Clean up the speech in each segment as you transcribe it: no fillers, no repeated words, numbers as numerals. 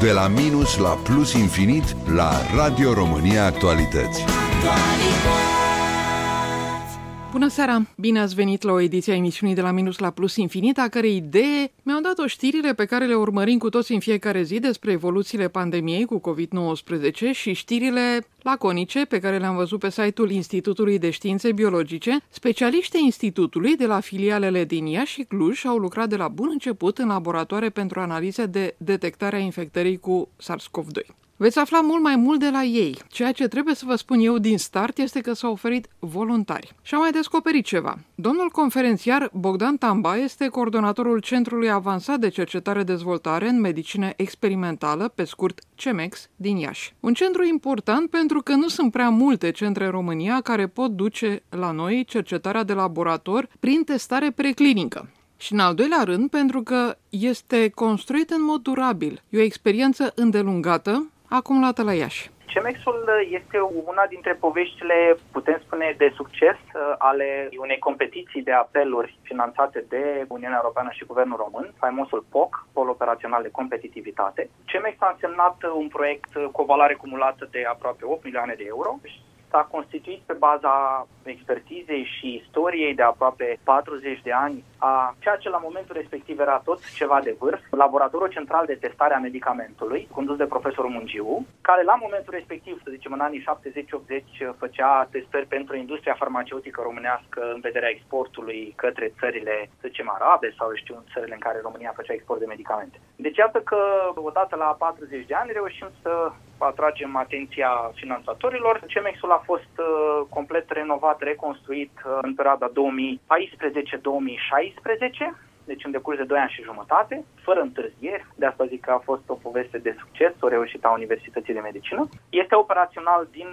De la minus la plus infinit la Radio România Actualități. Bună seara! Bine ați venit la o ediție a emisiunii De la minus la plus infinit, a cărei idee mi-au dat-o știrile pe care le urmărim cu toți în fiecare zi despre evoluțiile pandemiei cu COVID-19 și știrile laconice pe care le-am văzut pe site-ul Institutului de Științe Biologice. Specialiștii institutului de la filialele din Iași și Cluj au lucrat de la bun început în laboratoare pentru analize de detectare a infectării cu SARS-CoV-2. Veți afla mult mai mult de la ei. Ceea ce trebuie să vă spun eu din start este că s-au oferit voluntari. Și am mai descoperit ceva. Domnul conferențiar Bogdan Tamba este coordonatorul Centrului Avansat de Cercetare-Dezvoltare în Medicină Experimentală, pe scurt CEMEX, din Iași. Un centru important pentru că nu sunt prea multe centre în România care pot duce la noi cercetarea de laborator prin testare preclinică. Și în al doilea rând, pentru că este construit în mod durabil. E o experiență îndelungată, acumulată la Iași. CEMEX-ul este una dintre poveștile, putem spune, de succes ale unei competiții de apeluri finanțate de Uniunea Europeană și Guvernul Român, faimosul POC, Pol Operațional de Competitivitate. CEMEX a însemnat un proiect cu o valoare cumulată de aproape 8 milioane de euro. S-a constituit pe baza expertizei și istoriei de aproape 40 de ani a ceea ce la momentul respectiv era tot ceva de vârf, Laboratorul Central de Testare a Medicamentului, condus de profesorul Mungiu, care la momentul respectiv, să zicem în anii 70-80, făcea testări pentru industria farmaceutică românească în vederea exportului către țările, să zicem, arabe sau țările în care România făcea export de medicamente. Deci iată că odată la 40 de ani reușim să atragem atenția finanțatorilor. CEMEX-ul a fost complet renovat, reconstruit în perioada 2014-2016, deci în decurs de 2 ani și jumătate, fără întârzieri. De asta zic că a fost o poveste de succes, o reușită a Universității de Medicină. Este operațional din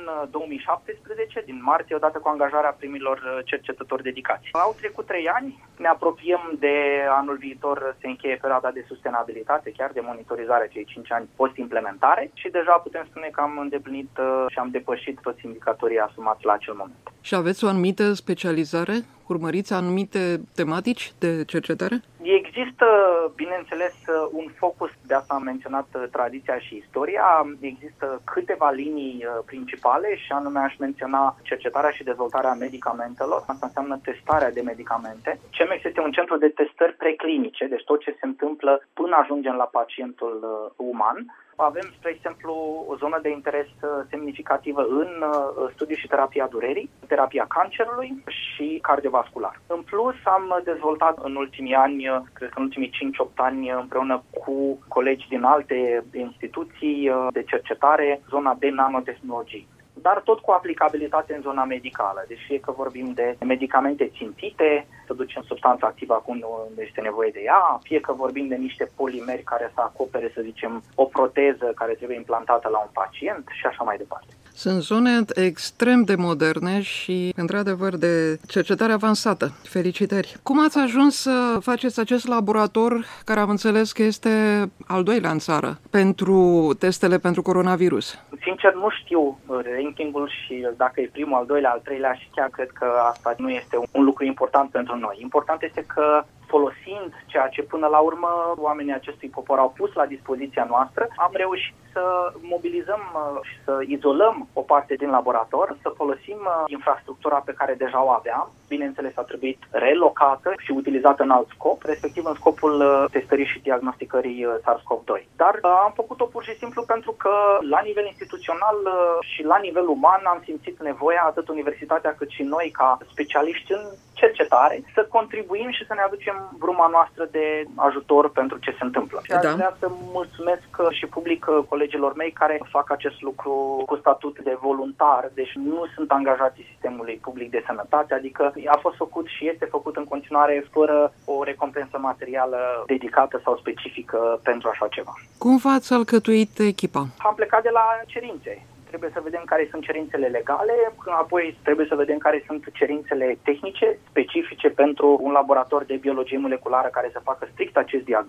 2017, din martie, odată cu angajarea primilor cercetători dedicați. Au trecut 3 ani, ne apropiem de anul viitor, se încheie perioada de sustenabilitate, chiar de monitorizare, cei 5 ani post-implementare, și deja putem spune că am îndeplinit și am depășit toți indicatorii asumați la acel moment. Și aveți o anumită specializare? Urmăriți anumite tematici de cercetare? Există, bineînțeles, un focus, de asta am menționat tradiția și istoria. Există câteva linii principale și anume aș menționa cercetarea și dezvoltarea medicamentelor. Asta înseamnă testarea de medicamente. CEMEX este un centru de testări preclinice, deci tot ce se întâmplă până ajungem la pacientul uman. Avem, spre exemplu, o zonă de interes semnificativă în studiu și terapia durerii, terapia cancerului și cardiovascular. În plus, am dezvoltat în ultimii ani, cred că în ultimii 5-8 ani, împreună cu colegi din alte instituții de cercetare, zona de nanotehnologii. Dar tot cu aplicabilitate în zona medicală. Deci fie că vorbim de medicamente țintite, să ducem substanța activă acolo unde este nevoie de ea, fie că vorbim de niște polimeri care să acopere, să zicem, o proteză care trebuie implantată la un pacient și așa mai departe. Sunt zone extrem de moderne și, într-adevăr, de cercetare avansată. Felicitări! Cum ați ajuns să faceți acest laborator, care am înțeles că este al doilea în țară, pentru testele pentru coronavirus? Sincer, nu știu rankingul și dacă e primul, al doilea, al treilea, și chiar cred că asta nu este un lucru important pentru noi. Important este că, folosind ceea ce până la urmă oamenii acestui popor au pus la dispoziția noastră, am reușit să mobilizăm și să izolăm o parte din laborator, să folosim infrastructura pe care deja o aveam. Bineînțeles, a trebuit relocată și utilizată în alt scop, respectiv în scopul testării și diagnosticării SARS-CoV-2. Dar am făcut-o pur și simplu pentru că la nivel instituțional și la nivel uman am simțit nevoia, atât universitatea cât și noi ca specialiști în cercetare, să contribuim și să ne aducem bruma noastră de ajutor pentru ce se întâmplă. Și aș vrea să mulțumesc și public colegilor mei care fac acest lucru cu statut de voluntar, deci nu sunt angajații sistemului public de sănătate, adică a fost făcut și este făcut în continuare fără o recompensă materială dedicată sau specifică pentru așa ceva. Cum v-ați alcătuit echipa? Am plecat de la cerințe. Trebuie să vedem care sunt cerințele legale, apoi trebuie să vedem care sunt cerințele tehnice, specifice pentru un laborator de biologie moleculară care să facă strict acest diagnostic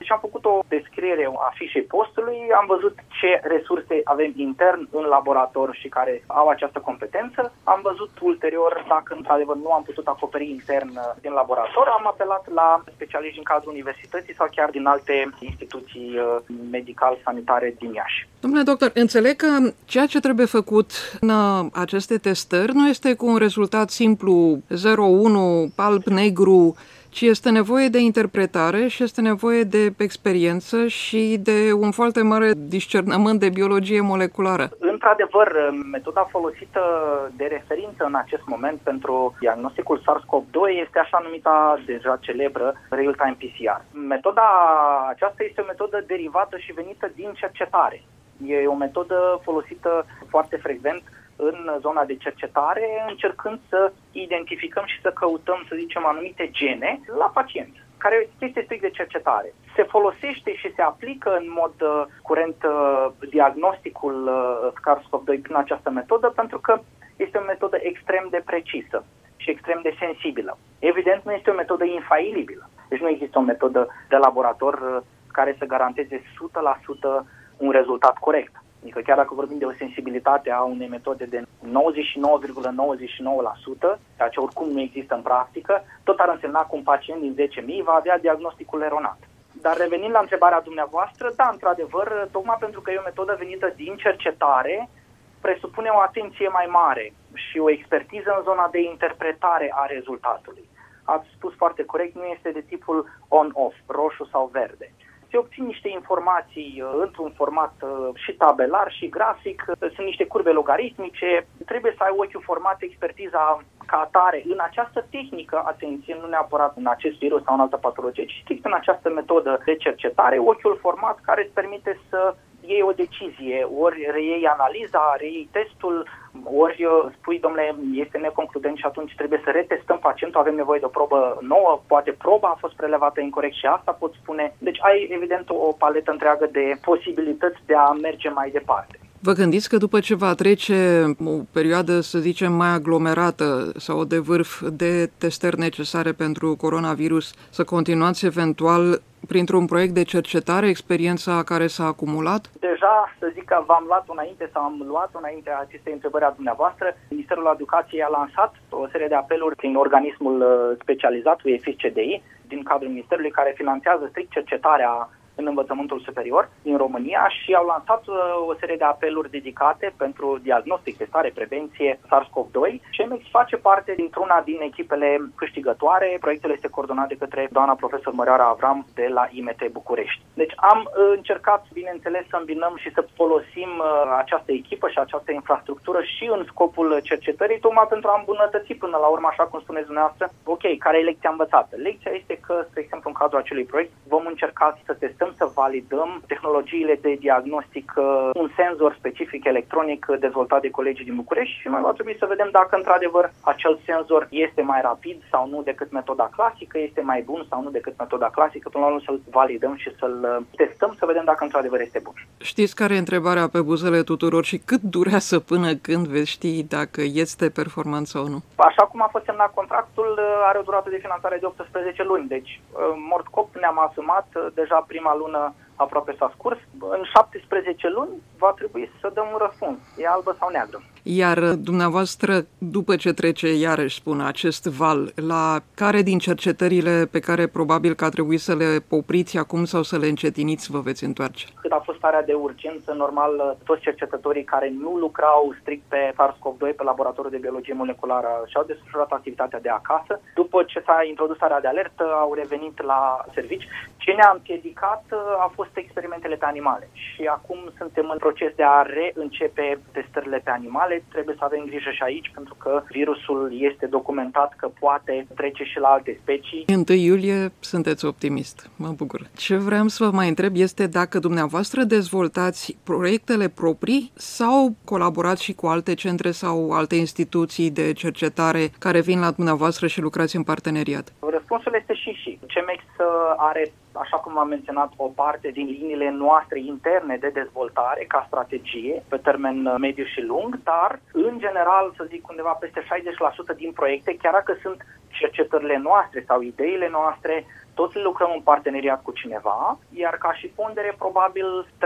și am făcut o descriere a fișei postului, am văzut ce resurse avem intern în laborator și care au această competență. Am văzut ulterior dacă într-adevăr nu am putut acoperi intern din laborator, am apelat la specialiști în cadrul universității sau chiar din alte instituții medical-sanitare din Iași. Domnule doctor, înțeleg că ceea ce trebuie făcut în aceste testări nu este cu un rezultat simplu 0-1, alb-negru, ci este nevoie de interpretare și este nevoie de experiență și de un foarte mare discernământ de biologie moleculară. Într-adevăr, metoda folosită de referință în acest moment pentru diagnosticul SARS-CoV-2 este așa numita, deja celebră, real-time PCR. Metoda aceasta este o metodă derivată și venită din cercetare. E o metodă folosită foarte frecvent în zona de cercetare, încercând să identificăm și să căutăm, să zicem, anumite gene la pacienți, care este strict de cercetare. Se folosește și se aplică în mod curent diagnosticul SARS-CoV-2 prin această metodă, pentru că este o metodă extrem de precisă și extrem de sensibilă. Evident, nu este o metodă infailibilă. Deci nu există o metodă de laborator care să garanteze 100% un rezultat corect. Adică chiar dacă vorbim de o sensibilitate a unei metode de 99,99%, ceea ce oricum nu există în practică, tot ar însemna că un pacient din 10.000 va avea diagnosticul eronat. Dar revenind la întrebarea dumneavoastră, da, într-adevăr, tocmai pentru că e o metodă venită din cercetare, presupune o atenție mai mare și o expertiză în zona de interpretare a rezultatului. Ați spus foarte corect, nu este de tipul on-off, roșu sau verde. Se obțin niște informații într-un format și tabelar și grafic, sunt niște curbe logaritmice, trebuie să ai ochiul format, expertiza ca atare în această tehnică, atenție, nu neapărat în acest virus sau în altă patologie, ci strict în această metodă de cercetare, ochiul format care îți permite să iei o decizie, ori reiei analiza, reiei testul, ori spui, domnule, este neconcludent și atunci trebuie să retestăm pacientul, avem nevoie de o probă nouă, poate proba a fost prelevată incorect și asta pot spune. Deci ai, evident, o paletă întreagă de posibilități de a merge mai departe. Vă gândiți că după ce va trece o perioadă, să zicem, mai aglomerată sau de vârf de testări necesare pentru coronavirus, să continuați eventual printr-un proiect de cercetare experiența care s-a acumulat? Deja, să zic că v-am luat înainte sau am luat înainte acestei întrebări a dumneavoastră. Ministerul Educației a lansat o serie de apeluri prin organismul specializat, UEFIS-CDI, din cadrul Ministerului, care finanțează strict cercetarea în învățământul superior din România și au lansat o serie de apeluri dedicate pentru diagnostic, testare, prevenție SARS-CoV-2. CEMEX face parte dintr-una din echipele câștigătoare. Proiectul este coordonat de către doamna profesor Mărioara Avram de la IMT București. Deci am încercat, bineînțeles, să îmbinăm și să folosim această echipă și această infrastructură și în scopul cercetării, tocmai pentru a îmbunătăți până la urmă, așa cum spuneți dumneavoastră, ok, care e lecția învățată? Lecția este că, spre exemplu, în cadrul acelui proiect vom încerca să testăm, să validăm tehnologiile de diagnostic, un senzor specific electronic dezvoltat de colegii din București și noi va trebui să vedem dacă într-adevăr acel senzor este mai rapid sau nu decât metoda clasică, este mai bun sau nu decât metoda clasică, până la urmă să-l validăm și să-l testăm, să vedem dacă într-adevăr este bun. Știți care e întrebarea pe buzele tuturor și cât durează până când veți ști dacă este performant sau nu? Așa cum a fost semnat contractul, are o durată de finanțare de 18 luni, deci mort cop ne-am asumat, deja prima lună aproape s-a scurs. În 17 luni va trebui să dăm un răspuns. E albă sau neagră. Iar dumneavoastră, după ce trece, iarăși spun, acest val, la care din cercetările pe care probabil că a trebuit să le opriți acum sau să le încetiniți vă veți întoarce? Cât a fost starea de urgență, normal, toți cercetătorii care nu lucrau strict pe SARS-CoV-2, pe laboratorul de biologie moleculară, și-au desfășurat activitatea de acasă. După ce s-a introdus starea de alertă, au revenit la servici. Ce ne-a împiedicat a fost experimentele pe animale. Și acum suntem în proces de a reîncepe testările pe animale. Trebuie să avem grijă și aici, pentru că virusul este documentat că poate trece și la alte specii. 1 iulie sunteți optimist. Mă bucur. Ce vreau să vă mai întreb este dacă dumneavoastră dezvoltați proiectele proprii sau colaborați și cu alte centre sau alte instituții de cercetare care vin la dumneavoastră și lucrați în parteneriat? Răspunsul este și. CEMEX are, așa cum am menționat, o parte din liniile noastre interne de dezvoltare ca strategie pe termen mediu și lung, dar, în general, să zic undeva peste 60% din proiecte, chiar dacă sunt cercetările noastre sau ideile noastre, Toți lucrăm în parteneriat cu cineva, iar ca și pondere, probabil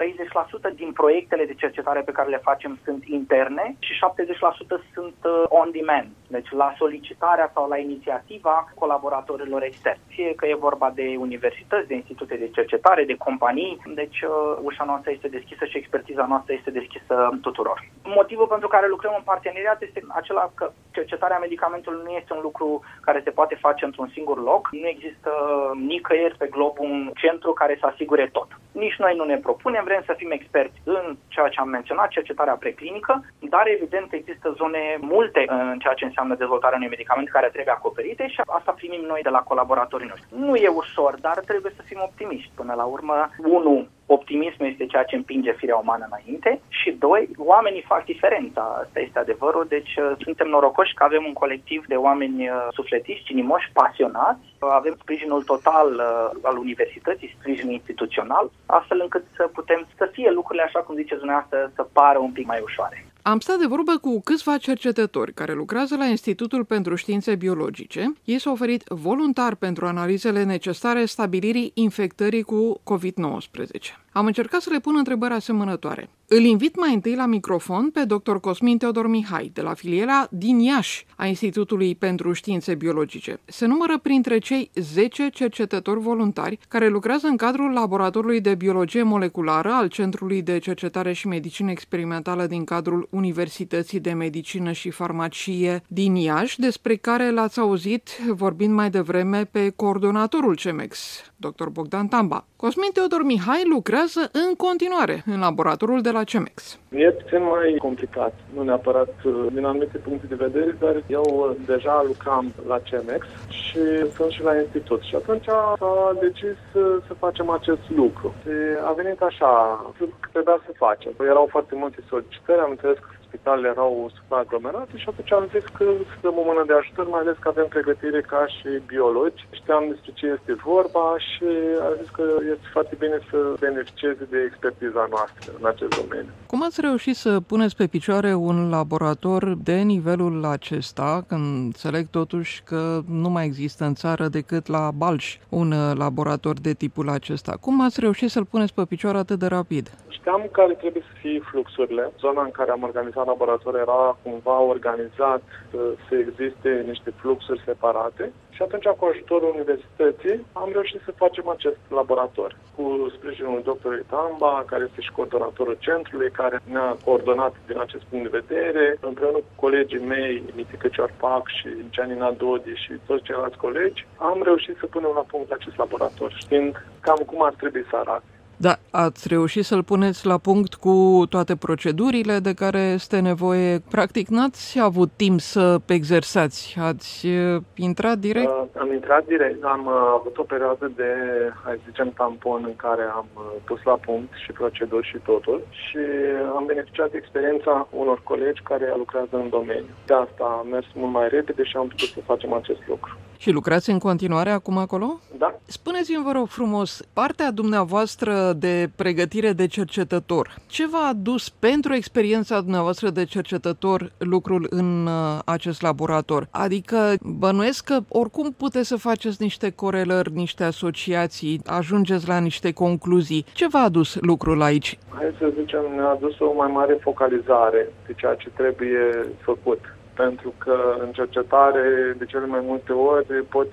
30% din proiectele de cercetare pe care le facem sunt interne și 70% sunt on-demand, deci la solicitarea sau la inițiativa colaboratorilor externi. Fie că e vorba de universități, de institute de cercetare, de companii, deci ușa noastră este deschisă și expertiza noastră este deschisă tuturor. Motivul pentru care lucrăm în parteneriat este acela că cercetarea medicamentului nu este un lucru care se poate face într-un singur loc. Nu există nicăieri pe glob un centru care să asigure tot. Nici noi nu ne propunem, vrem să fim experți în ceea ce am menționat, cercetarea preclinică, dar evident există zone multe în ceea ce înseamnă dezvoltarea unui medicament care trebuie acoperite și asta primim noi de la colaboratorii noștri. Nu e ușor, dar trebuie să fim optimiști. Până la urmă, 1. Optimismul este ceea ce împinge firea umană înainte și 2. Oamenii fac diferența. Asta este adevărul. Deci suntem norocoși că avem un colectiv de oameni sufletiști, inimoși, pasionați. Avem sprijinul total al universității, sprijin instituțional, astfel încât să putem să fie lucrurile, așa cum ziceți dumneavoastră, să pară un pic mai ușoare. Am stat de vorbă cu câțiva cercetători care lucrează la Institutul pentru Științe Biologice. Ei s-au oferit voluntar pentru analizele necesare stabilirii infectării cu COVID-19. Am încercat să le pun întrebări asemănătoare. Îl invit mai întâi la microfon pe dr. Cosmin Teodor Mihai, de la filiera din Iași a Institutului pentru Științe Biologice. Se numără printre cei 10 cercetători voluntari care lucrează în cadrul Laboratorului de Biologie Moleculară al Centrului de Cercetare și Medicină Experimentală din cadrul Universității de Medicină și Farmacie din Iași, despre care l-ați auzit vorbind mai devreme pe coordonatorul CEMEX, dr. Bogdan Tamba. Cosmin Teodor Mihai lucrează în continuare în laboratorul de la CEMEX. E puțin mai complicat, nu neapărat din anumite puncte de vedere, dar eu deja lucram la CEMEX și sunt și la institut. Și atunci s-a decis să facem acest lucru. Și a venit așa, că trebuia să facem. Erau foarte multe solicitări, am înțeles că spitalele erau supraaglomerate și atunci am zis că să dăm o mână de ajutor, mai ales că avem pregătire ca și biologi. Știam despre ce este vorba și am zis că este foarte bine să beneficieze de expertiza noastră în acest domeniu. Cum ați reușit să puneți pe picioare un laborator de nivelul acesta, când înțeleg totuși că nu mai există în țară decât la Balș un laborator de tipul acesta? Cum ați reușit să-l puneți pe picioare atât de rapid? Știam care trebuie să fie fluxurile. Zona în care am organizat laboratorul era cumva organizat să existe niște fluxuri separate și atunci, cu ajutorul universității, am reușit să facem acest laborator cu sprijinul doctorului Tamba, care este și coordonatorul centrului, care ne-a coordonat din acest punct de vedere, împreună cu colegii mei, Mitică Ciorpac și Gianina Dodi și toți ceilalți colegi, am reușit să punem la punct acest laborator, știind cam cum ar trebui să arate. Da, ați reușit să-l puneți la punct cu toate procedurile de care este nevoie. Practic, n-ați avut timp să exersați. Ați intrat direct? Am intrat direct. Am avut o perioadă de, hai să zicem, tampon în care am pus la punct și proceduri și totul și am beneficiat de experiența unor colegi care lucrează în domeniu. De asta am mers mult mai repede și am putut să facem acest lucru. Și lucrați în continuare acum acolo? Da. Spuneți-mi, vă rog frumos, partea dumneavoastră de pregătire de cercetător, ce v-a adus pentru experiența dumneavoastră de cercetător lucrul în acest laborator? Adică bănuiesc că oricum puteți să faceți niște corelări, niște asociații, ajungeți la niște concluzii. Ce v-a adus lucrul aici? Hai să zicem, ne-a adus o mai mare focalizare de ceea ce trebuie făcut. Pentru că în cercetare, de cele mai multe ori,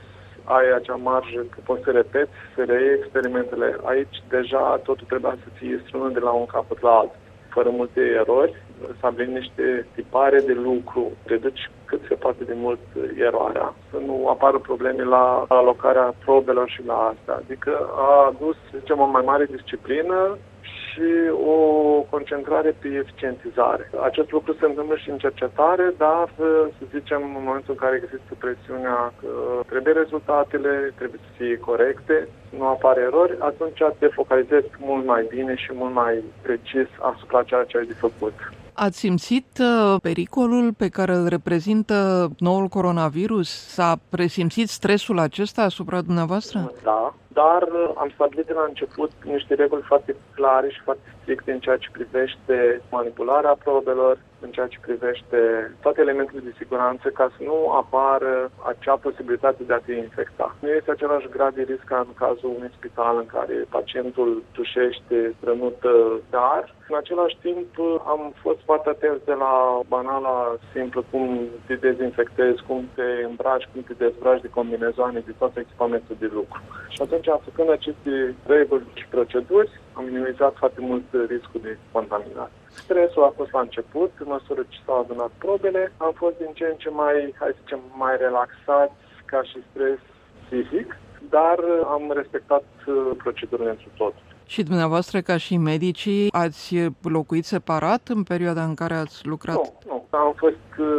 ai acea marjă că poți să repeți, să reiei experimentele. Aici deja totul trebuia să fie strânat de la un capăt la altul, fără multe erori, stabilim niște tipare de lucru, reduci cât se poate de mult eroarea, să nu apară probleme la alocarea probelor și la astea. Adică a adus, să zicem, o mai mare disciplină și o concentrare pe eficientizare. Acest lucru se întâmplă și în cercetare, dar, să zicem, în momentul în care există presiunea că trebuie rezultatele, trebuie să fie corecte, nu apare erori, atunci te focalizezi mult mai bine și mult mai precis asupra ceea ce ai de făcut. Ați simțit pericolul pe care îl reprezintă noul coronavirus? S-a presimțit stresul acesta asupra dumneavoastră? Da, dar am stabilit de la început niște reguli foarte clare și foarte stricte în ceea ce privește manipularea probelor, în ceea ce privește toate elementele de siguranță, ca să nu apară acea posibilitate de a te infecta. Nu este același grad de risc ca în cazul unui spital în care pacientul tușește, strănută, dar în același timp am fost foarte atenți de la banala simplă, cum te dezinfectezi, cum te îmbraci, cum te dezbraci de combinezoane, de tot echipamentul de lucru. Și atunci, făcând aceste reguli și proceduri, am minimizat foarte mult riscul de contaminare. Stresul a fost la început, în măsură ce s-au adunat probele, am fost din ce în ce mai, mai relaxați ca și stres psihic, dar am respectat procedurile întru tot. Și dumneavoastră, ca și medicii, ați locuit separat în perioada în care ați lucrat? Nu. Am fost,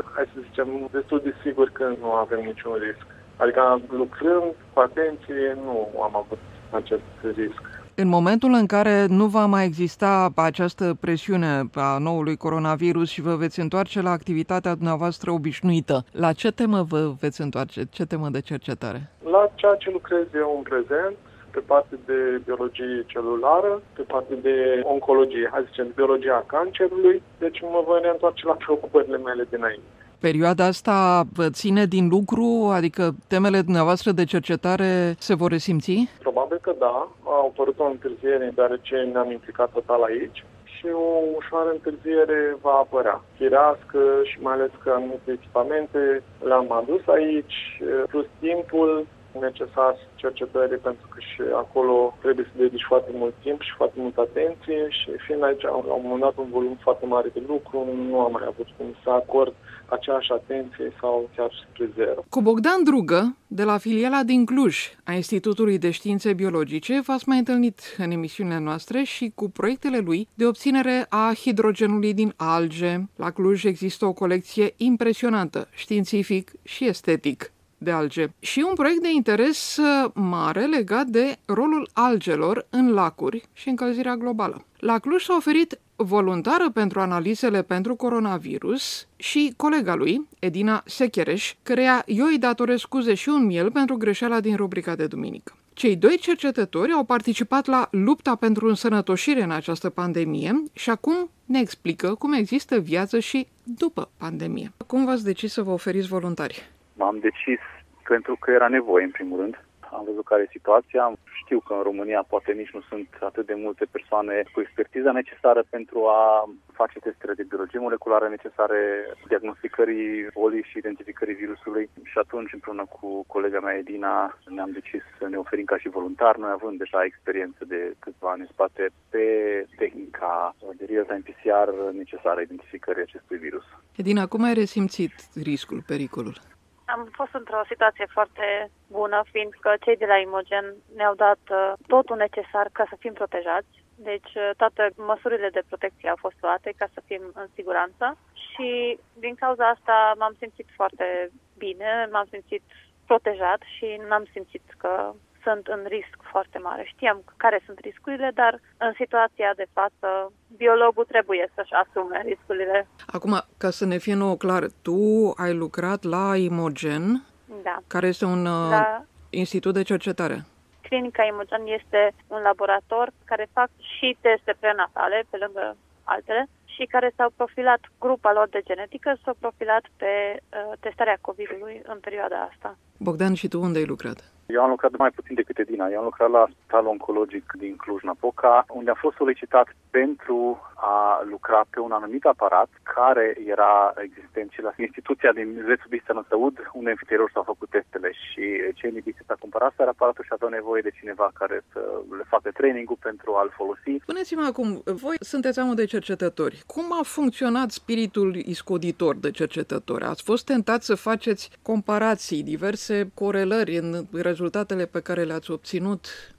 destul de sigur că nu avem niciun risc. Adică lucrând cu atenție, nu am avut acest risc. În momentul în care nu va mai exista această presiune a noului coronavirus și vă veți întoarce la activitatea dumneavoastră obișnuită, la ce temă vă veți întoarce? Ce temă de cercetare? La ceea ce lucrez eu în prezent, pe parte de biologie celulară, pe parte de oncologie, biologia cancerului, deci mă voi reîntoarce la preocupările mele dinainte. Perioada asta vă ține din lucru? Adică temele dumneavoastră de cercetare se vor resimți? Probabil că da. A apărut o întârziere, deoarece ne-am implicat total aici și o ușoară întârziere va apărea. Firească și mai ales că anumite echipamente le-am adus aici, plus timpul necesar cercetării, pentru că și acolo trebuie să dedici foarte mult timp și foarte multă atenție și fiind aici la un moment dat un volum foarte mare de lucru, nu am mai avut cum să acord aceeași atenție sau chiar spre zero. Cu Bogdan Drugă, de la filiala din Cluj a Institutului de Științe Biologice, v-ați mai întâlnit în emisiunile noastre și cu proiectele lui de obținere a hidrogenului din alge. La Cluj există o colecție impresionantă, științific și estetic, de alge. Și un proiect de interes mare legat de rolul algelor în lacuri și încălzirea globală. La Cluj s-a oferit voluntară pentru analizele pentru coronavirus și colega lui, Edina Sechereș, căreia eu îi datorez scuze și un miel pentru greșeala din rubrica de duminică. Cei doi cercetători au participat la lupta pentru însănătoșire în această pandemie și acum ne explică cum există viață și după pandemie. Cum v-ați decis să vă oferiți voluntari? M-am decis pentru că era nevoie, în primul rând. Am văzut care e situația. Știu că în România poate nici nu sunt atât de multe persoane cu expertiza necesară pentru a face testele de biologie moleculară necesare diagnosticării bolii și identificării virusului. Și atunci, împreună cu colega mea Edina, ne-am decis să ne oferim ca și voluntar, noi având deja experiență de câțiva ani în spate pe tehnica de real-time PCR necesară identificării acestui virus. Edina, cum ai resimțit riscul, pericolul? Am fost într-o situație foarte bună, fiindcă cei de la Imogen ne-au dat totul necesar ca să fim protejați. Deci toate măsurile de protecție au fost luate ca să fim în siguranță și din cauza asta m-am simțit foarte bine, m-am simțit protejat și n-am simțit că sunt în risc foarte mare. Știam care sunt riscurile, dar în situația de față, biologul trebuie să-și asume riscurile. Acum, ca să ne fie nouă clar, tu ai lucrat la Imogen, da, care este un institut de cercetare. Clinica Imogen este un laborator care fac și teste prenatale, pe lângă altele, și care s-au profilat, grupa lor de genetică s-au profilat pe testarea COVID-ului în perioada asta. Bogdan, și tu unde ai lucrat? Eu am lucrat mai puțin decât Edina. Eu am lucrat la Spitalul Oncologic din Cluj-Napoca, unde am fost solicitat pentru a lucra pe un anumit aparat care era existent și la instituția din județul Bistrița-Năsăud, unde în interior s-au făcut testele și cei medici s-a cumpărat aparatul și aveau nevoie de cineva care să le facă training-ul pentru a-l folosi. Spuneți-mă acum, voi sunteți amul de cercetători. Cum a funcționat spiritul iscoditor de cercetători? Ați fost tentați să faceți comparații, diverse corelări în rezultatele pe care le-ați obținut?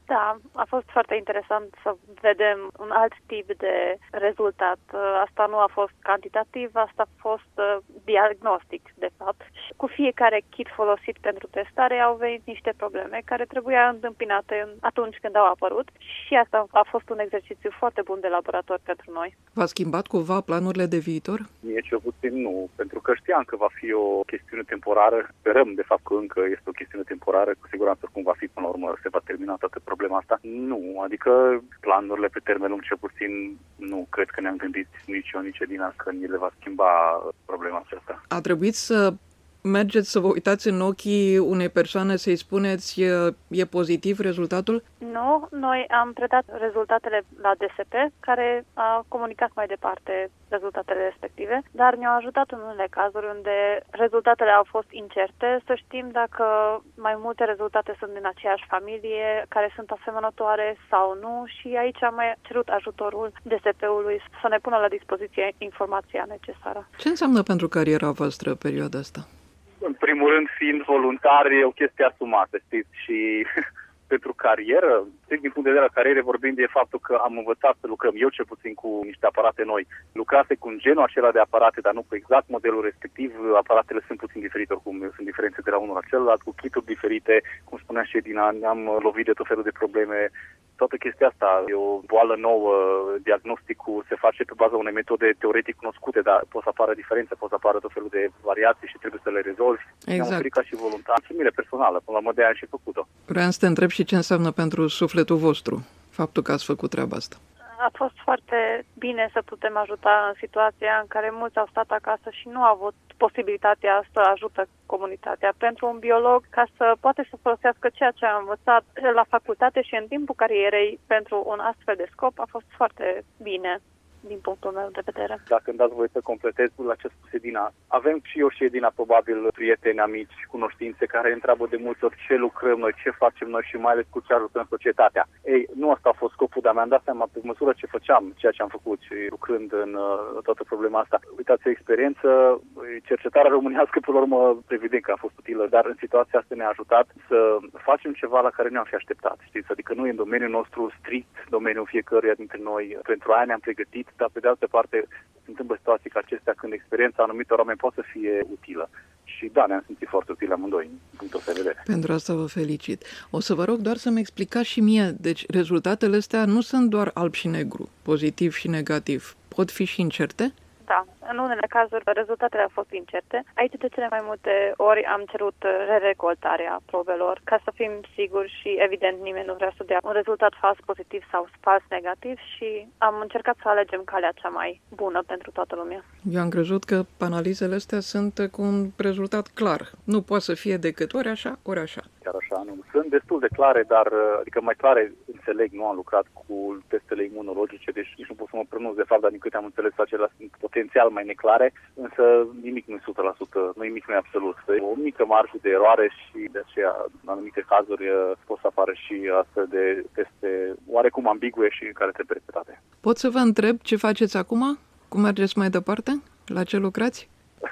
Da, a fost foarte interesant să vedem un alt tip de rezultat. Asta nu a fost cantitativ, asta a fost diagnostic, de fapt. Și cu fiecare kit folosit pentru testare au venit niște probleme care trebuia întâmpinate atunci când au apărut și asta a fost un exercițiu foarte bun de laborator pentru noi. V-a schimbat cumva planurile de viitor? Mie cel puțin nu, pentru că știam că va fi o chestiune temporară. Sperăm, de fapt, că încă este o chestiune temporară. Cu siguranță cum va fi până la urmă, se va termina toată problema asta. Nu, adică planurile pe termen lung, cel puțin, nu cred că ne-am gândit nici eu, nici Edina că ni le va schimba problema aceasta. A trebuit să mergeți să vă uitați în ochii unei persoane să-i spuneți e pozitiv rezultatul? Nu, noi am predat rezultatele la DSP, care a comunicat mai departe rezultatele respective, dar ne-au ajutat în unele cazuri unde rezultatele au fost incerte, să știm dacă mai multe rezultate sunt din aceeași familie, care sunt asemănătoare sau nu și aici am mai cerut ajutorul DSP-ului să ne pună la dispoziție informația necesară. Ce înseamnă pentru cariera voastră perioada asta? În primul rând, fiind voluntar, e o chestie asumată, știți, și pentru carieră, din punct de vedere al carierei, vorbind de faptul că am învățat să lucrăm, eu cel puțin, cu niște aparate noi. Lucrase cu genul acela de aparate, dar nu cu exact modelul respectiv. Aparatele sunt puțin diferite, oricum sunt diferențe de la unul la celălalt, cu kituri diferite, cum spunea și Edina, ne-am lovit de tot felul de probleme. Toată chestia asta e o boală nouă, diagnosticul se face pe baza unei metode teoretic cunoscute, dar pot să apară diferențe, pot să apară tot felul de variații și trebuie să le rezolvi. Exact. Ne-am oferit ca și voluntar, mulțumire personală, până la urmă de aia și făcut-o. Vreau să te întreb și ce înseamnă pentru sufletul vostru faptul că ați făcut treaba asta. A fost foarte bine să putem ajuta în situația în care mulți au stat acasă și nu au avut posibilitatea să ajută comunitatea. Pentru un biolog, ca să poate să folosească ceea ce a învățat la facultate și în timpul carierei pentru un astfel de scop, a fost foarte bine din punctul meu de vedere. Dacă îmi dați voie să completez la ce spus Edina, avem și eu și Edina probabil prieteni, amici, cunoștințe care întreabă de multe ori ce lucrăm noi, ce facem noi și mai ales cu ce ajutăm societatea. Ei, nu asta a fost scopul, dar mi-am dat seama pe măsură ce făceam, ceea ce am făcut și lucrând în toată problema asta. Uitați, o experiență, cercetarea românească, pe urmă, evident că a fost utilă, dar în situația asta ne-a ajutat să facem ceva la care ne-am fi așteptat, știți? Adică nu e în domeniul nostru strict, domeniul fiecăruia dintre noi. Pentru aia ne-am pregătit, dar pe de altă parte se întâmplă situații ca acestea când experiența anumitor oameni poate să fie utilă. Și da, ne-am simțit foarte utile amândoi, din punctul de vedere. Pentru asta vă felicit. O să vă rog doar să-mi explicați și mie. Deci rezultatele astea nu sunt doar alb și negru, pozitiv și negativ. Pot fi și incerte? Da, în unele cazuri rezultatele au fost incerte. Aici de cele mai multe ori am cerut rerecoltarea probelor ca să fim siguri și evident nimeni nu vrea să dea un rezultat fals pozitiv sau fals negativ și am încercat să alegem calea cea mai bună pentru toată lumea. Eu am crezut că analizele astea sunt cu un rezultat clar. Nu poate să fie decât ori așa, ori așa. Chiar așa, nu. Sunt destul de clare, dar adică mai clare înțeleg, nu am lucrat cu testele imunologice, deci nici nu pot să mă pronunț de fapt, dar din câte am înțeles, acelea sunt potențial mai neclare, însă nimic nu e 100%, nimic nu e absolut. E o mică marjă de eroare și de aceea, în anumite cazuri, pot să apară și astfel de teste oarecum ambigue și care trebuie repetate. Pot să vă întreb ce faceți acum? Cum mergeți mai departe? La ce lucrați?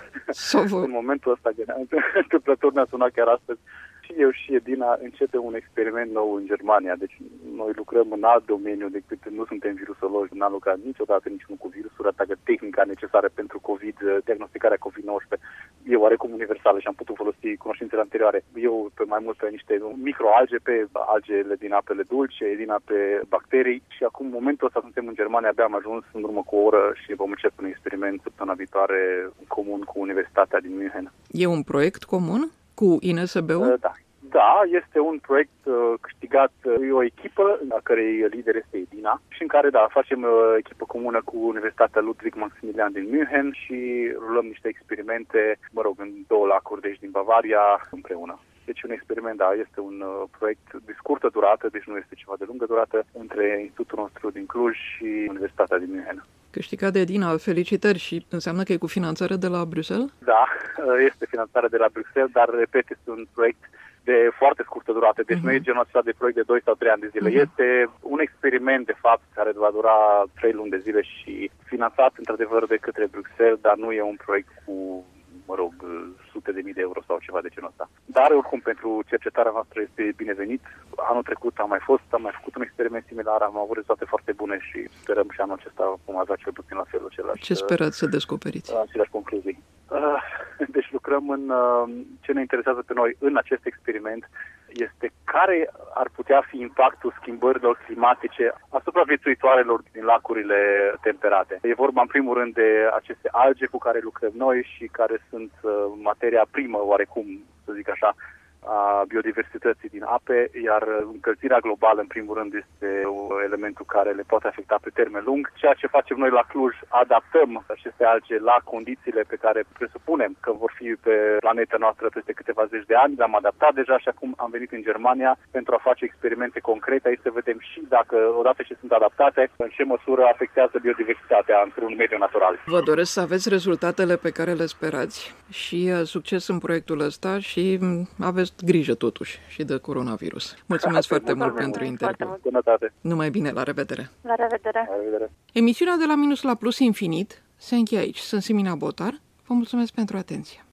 În momentul ăsta, întâmplător ne-a sunat chiar astăzi, și eu și Edina începem un experiment nou în Germania. Deci noi lucrăm în alt domeniu decât nu suntem virusologi, n-am lucrat niciodată nici nu cu virusuri, atât că tehnica necesară pentru COVID, diagnosticarea COVID-19 e oarecum universală și am putut folosi cunoștințele anterioare. Eu pe mai mult pe niște microalge, pe algele din apele dulce, Edina pe bacterii și acum în momentul ăsta suntem în Germania, abia am ajuns în urmă cu o oră și vom începe un experiment săptămâna viitoare în comun cu Universitatea din München. E un proiect comun cu INSB-ul? Da. Da, este un proiect câștigat, e o echipă a cărei lider este Edina și în care, da, facem echipă comună cu Universitatea Ludwig Maximilian din München și rulăm niște experimente, în 2 lacuri, deci din Bavaria, împreună. Deci un experiment, da, este un proiect de scurtă durată, deci nu este ceva de lungă durată, între institutul nostru din Cluj și Universitatea din München. Câștigat de Edina, felicitări și înseamnă că e cu finanțare de la Bruxelles? Da, este finanțare de la Bruxelles, dar, repet, este un proiect de foarte scurtă durată, deci nu e genul acesta de proiect de 2 sau 3 ani de zile. Este un experiment, de fapt, care va dura 3 luni de zile și finanțat, într-adevăr, de către Bruxelles, dar nu e un proiect cu sute de mii de euro sau ceva de genul ăsta. Dar oricum pentru cercetarea noastră este binevenit. Anul trecut am mai făcut un experiment similar, am avut rezultate foarte bune și sperăm și anul acesta vom avea cel puțin la fel același. Ce sperați să descoperiți? Aceleași concluzii. Deci lucrăm în ce ne interesează pe noi în acest experiment este care ar putea fi impactul schimbărilor climatice asupra viețuitoarelor din lacurile temperate. E vorba în primul rând de aceste alge cu care lucrăm noi și care sunt materia primă, oarecum, să zic așa, a biodiversității din ape, iar încălzirea globală, în primul rând, este elementul care le poate afecta pe termen lung. Ceea ce facem noi la Cluj, adaptăm aceste alge la condițiile pe care presupunem că vor fi pe planeta noastră peste câteva zeci de ani. Le-am adaptat deja și acum am venit în Germania pentru a face experimente concrete, aici să vedem și dacă, odată ce sunt adaptate, în ce măsură afectează biodiversitatea într-un mediu natural. Vă doresc să aveți rezultatele pe care le sperați și succes în proiectul ăsta și aveți grijă totuși și de coronavirus. Mulțumesc foarte mult pentru interviu. Numai bine, la revedere! La revedere! La revedere! Emisiunea de la Minus la Plus Infinit se încheie aici. Sunt Simina Botar. Vă mulțumesc pentru atenție.